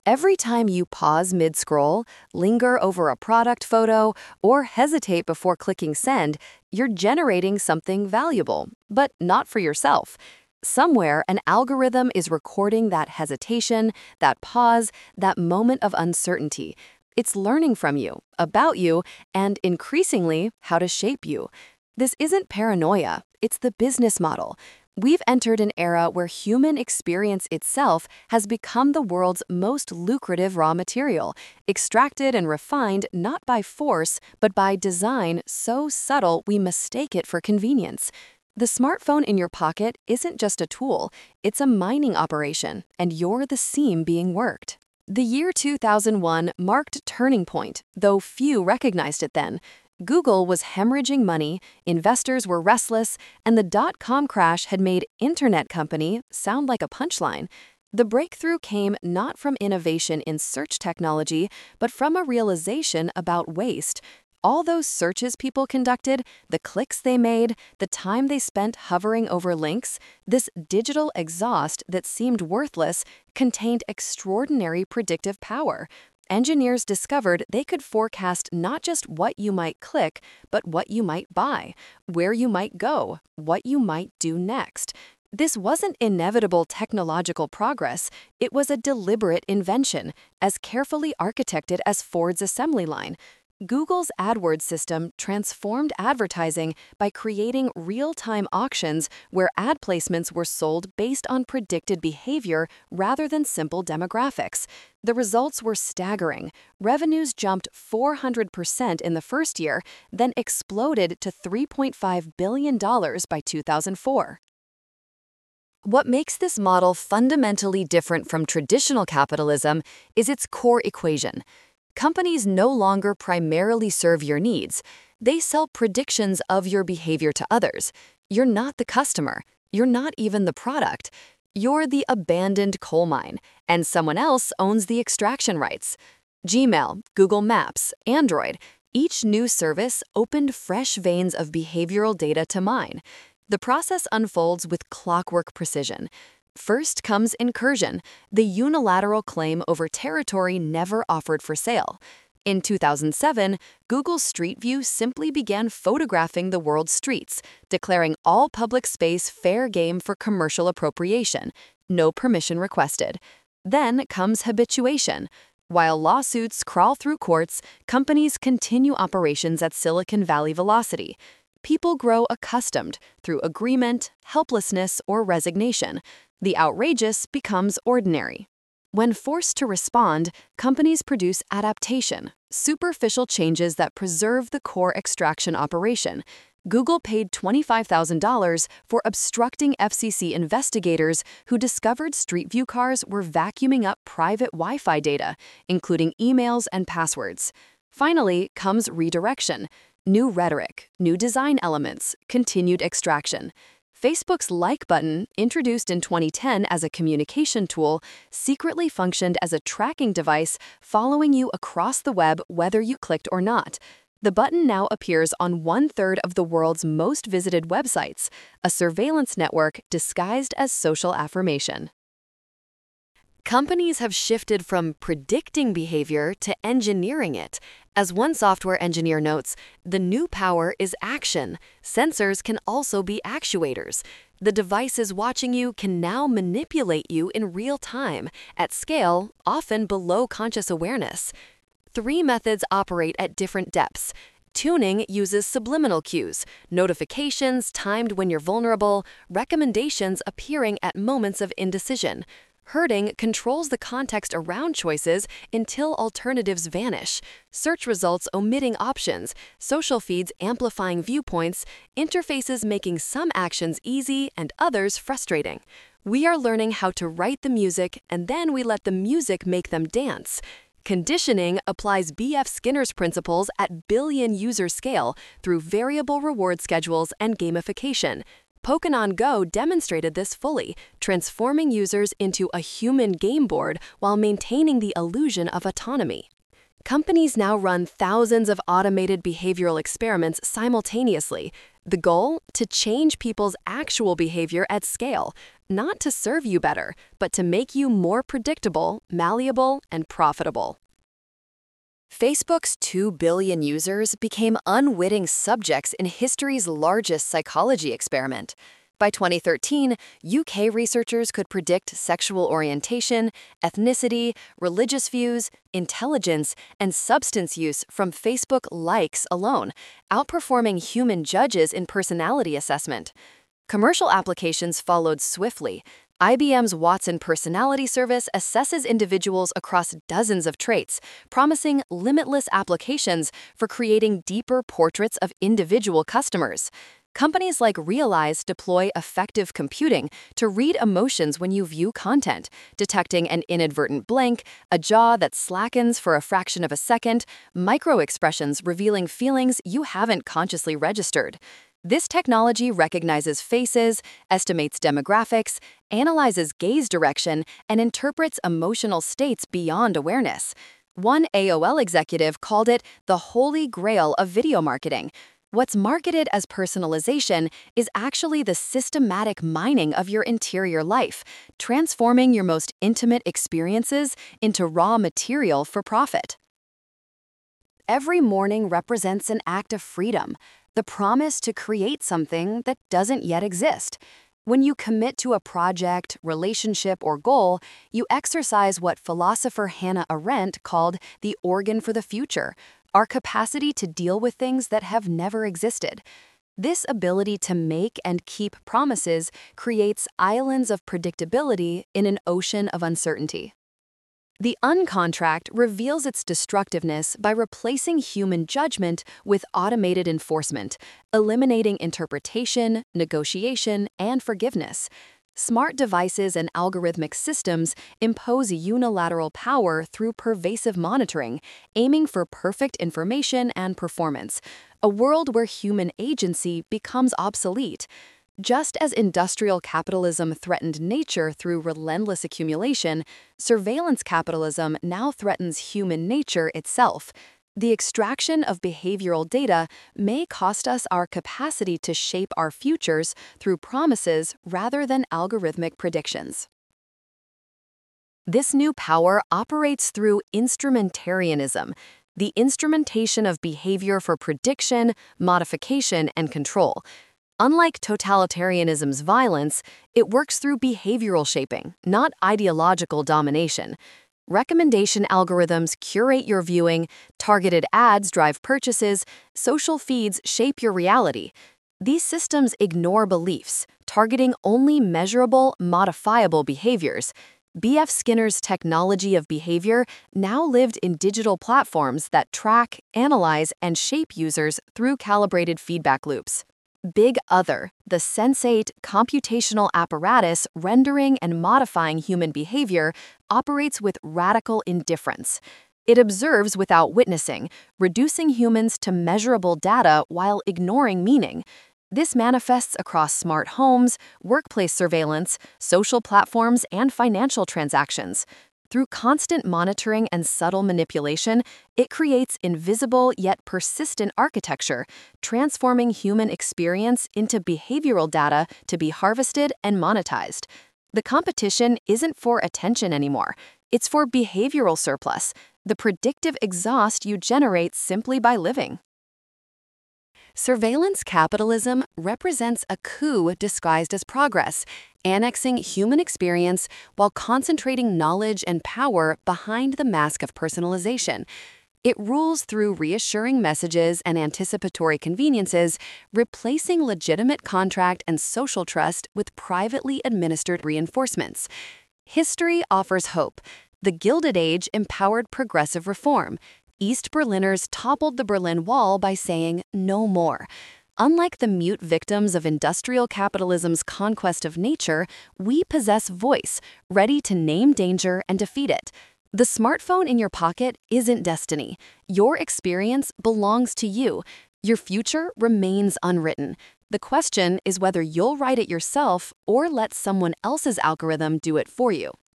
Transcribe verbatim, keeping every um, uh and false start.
Every time you pause mid-scroll, linger over a product photo, or hesitate before clicking send, you're generating something valuable, but not for yourself. Somewhere, an algorithm is recording that hesitation, that pause, that moment of uncertainty. It's learning from you, about you, and increasingly, how to shape you. This isn't paranoia, it's the business model. We've entered an era where human experience itself has become the world's most lucrative raw material, extracted and refined not by force, but by design so subtle we mistake it for convenience. The smartphone in your pocket isn't just a tool, it's a mining operation, and you're the seam being worked. The year two thousand one marked a turning point, though few recognized it then. Google was hemorrhaging money, investors were restless, and the dot-com crash had made internet company sound like a punchline. The breakthrough came not from innovation in search technology, but from a realization about waste. All those searches people conducted, the clicks they made, the time they spent hovering over links, this digital exhaust that seemed worthless contained extraordinary predictive power. Engineers discovered they could forecast not just what you might click, but what you might buy, where you might go, what you might do next. This wasn't inevitable technological progress, it was a deliberate invention, as carefully architected as Ford's assembly line. Google's AdWords system transformed advertising by creating real-time auctions where ad placements were sold based on predicted behavior rather than simple demographics. The results were staggering. Revenues jumped four hundred percent in the first year, then exploded to three point five billion dollars by two thousand four. What makes this model fundamentally different from traditional capitalism is its core equation. Companies no longer primarily serve your needs. They sell predictions of your behavior to others. You're not the customer. You're not even the product. You're the abandoned coal mine, and someone else owns the extraction rights. Gmail, Google Maps, Android, each new service opened fresh veins of behavioral data to mine. The process unfolds with clockwork precision. First comes incursion, the unilateral claim over territory never offered for sale. In two thousand seven, Google Street View simply began photographing the world's streets, declaring all public space fair game for commercial appropriation, no permission requested. Then comes habituation. While lawsuits crawl through courts, companies continue operations at Silicon Valley velocity. People grow accustomed through agreement, helplessness, or resignation. The outrageous becomes ordinary. When forced to respond, companies produce adaptation, superficial changes that preserve the core extraction operation. Google paid twenty-five thousand dollars for obstructing F C C investigators who discovered Street View cars were vacuuming up private Wi-Fi data, including emails and passwords. Finally comes redirection. New rhetoric, new design elements, continued extraction. Facebook's Like button, introduced in twenty ten as a communication tool, secretly functioned as a tracking device following you across the web whether you clicked or not. The button now appears on one-third of the world's most visited websites, a surveillance network disguised as social affirmation. Companies have shifted from predicting behavior to engineering it. As one software engineer notes, the new power is action. Sensors can also be actuators. The devices watching you can now manipulate you in real time, at scale, often below conscious awareness. Three methods operate at different depths. Tuning uses subliminal cues, notifications timed when you're vulnerable, recommendations appearing at moments of indecision. Herding controls the context around choices until alternatives vanish, search results omitting options, social feeds amplifying viewpoints, interfaces making some actions easy and others frustrating. We are learning how to write the music, and then we let the music make them dance. Conditioning applies B F Skinner's principles at billion-user scale through variable reward schedules and gamification. Pokémon Go demonstrated this fully, transforming users into a human game board while maintaining the illusion of autonomy. Companies now run thousands of automated behavioral experiments simultaneously. The goal? To change people's actual behavior at scale, not to serve you better, but to make you more predictable, malleable, and profitable. Facebook's two billion users became unwitting subjects in history's largest psychology experiment. By twenty thirteen, U K researchers could predict sexual orientation, ethnicity, religious views, intelligence, and substance use from Facebook likes alone, outperforming human judges in personality assessment. Commercial applications followed swiftly. I B M's Watson Personality Service assesses individuals across dozens of traits, promising limitless applications for creating deeper portraits of individual customers. Companies like Realize deploy effective computing to read emotions when you view content, detecting an inadvertent blank, a jaw that slackens for a fraction of a second, micro-expressions revealing feelings you haven't consciously registered. This technology recognizes faces, estimates demographics, analyzes gaze direction, and interprets emotional states beyond awareness. One A O L executive called it the holy grail of video marketing. What's marketed as personalization is actually the systematic mining of your interior life, transforming your most intimate experiences into raw material for profit. Every morning represents an act of freedom, the promise to create something that doesn't yet exist. When you commit to a project, relationship, or goal, you exercise what philosopher Hannah Arendt called the organ for the future, our capacity to deal with things that have never existed. This ability to make and keep promises creates islands of predictability in an ocean of uncertainty. The uncontract reveals its destructiveness by replacing human judgment with automated enforcement, eliminating interpretation, negotiation, and forgiveness. Smart devices and algorithmic systems impose unilateral power through pervasive monitoring, aiming for perfect information and performance, a world where human agency becomes obsolete. Just as industrial capitalism threatened nature through relentless accumulation, surveillance capitalism now threatens human nature itself. The extraction of behavioral data may cost us our capacity to shape our futures through promises rather than algorithmic predictions. This new power operates through instrumentarianism, the instrumentation of behavior for prediction, modification, and control. Unlike totalitarianism's violence, it works through behavioral shaping, not ideological domination. Recommendation algorithms curate your viewing, targeted ads drive purchases, social feeds shape your reality. These systems ignore beliefs, targeting only measurable, modifiable behaviors. B F Skinner's technology of behavior now lived in digital platforms that track, analyze, and shape users through calibrated feedback loops. Big Other, the sensate computational apparatus rendering and modifying human behavior, operates with radical indifference. It observes without witnessing, reducing humans to measurable data while ignoring meaning. This manifests across smart homes, workplace surveillance, social platforms, and financial transactions. Through constant monitoring and subtle manipulation, it creates invisible yet persistent architecture, transforming human experience into behavioral data to be harvested and monetized. The competition isn't for attention anymore. It's for behavioral surplus, the predictive exhaust you generate simply by living. Surveillance capitalism represents a coup disguised as progress, annexing human experience while concentrating knowledge and power behind the mask of personalization. It rules through reassuring messages and anticipatory conveniences, replacing legitimate contract and social trust with privately administered reinforcements. History offers hope. The Gilded Age empowered progressive reform. East Berliners toppled the Berlin Wall by saying, "No more." Unlike the mute victims of industrial capitalism's conquest of nature, we possess voice, ready to name danger and defeat it. The smartphone in your pocket isn't destiny. Your experience belongs to you. Your future remains unwritten. The question is whether you'll write it yourself or let someone else's algorithm do it for you.